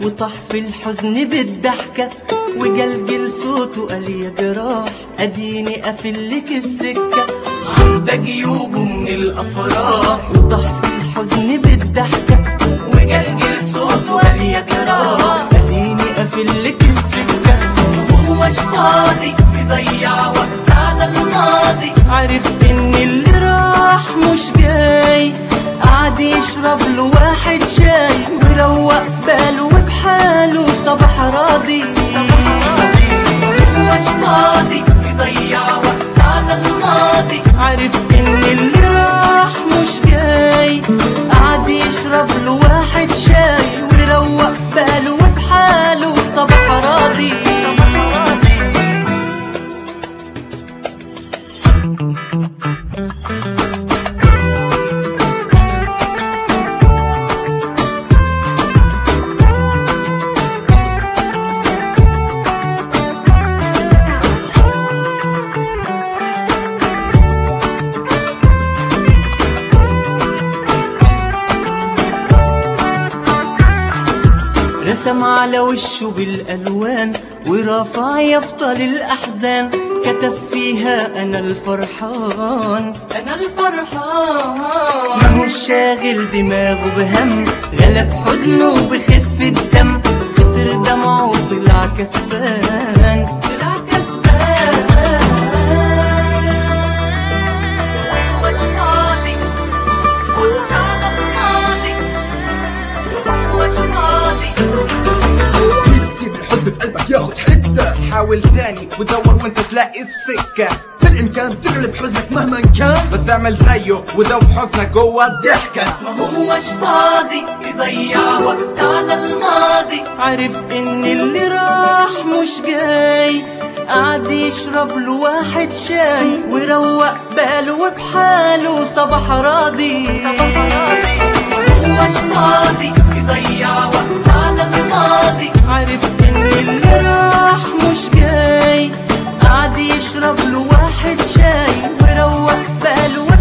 وطح في الحزن بالضحكة وجلجل صوته قال يا جراح اديني قافلك السكة عدى جيوبه من الافراح وطح في الحزن بالضحكة وجلجل صوته قال يا جراح اديني قافلك السكة وهوش فاضي يضيع وقت على الماضي عرف ان اللي راح مش جاي قعد يشرب له واحد شاي وروق باله وبحاله صبح راضي مش فاضي يضيع وقت على الماضي عرف ان اللي راح مش جاي قعد يشرب له واحد شاي وروق باله وبحاله صبح راضي رسم على وشه بالألوان ورافع يفضل الأحزان كتب فيها أنا الفرحان أنا الفرحان ماهوش شاغل دماغه بهم غلب حزنه بخفة دم خسر دمعه طلع كسبان طلع كسبان مش فاضي قلت على الماضي مش فاضي تسيب الحب في قلبك ياخد حتة حاول تاني ودور وانت تلاقي السكة في الامكان تغلب حزنك مهما كان بس اعمل زيه ودوب حزنك جوه الضحكة ما هوش فاضي يضيع وقت على الماضي عرف ان اللي راح مش جاي قعد يشرب له واحد شاي وروق باله وبحاله صبح راضي مش فاضي يضيع وقت على الماضي عرف ان اللي راح مش جاي قعد يشرب له واحد شاي وروق باله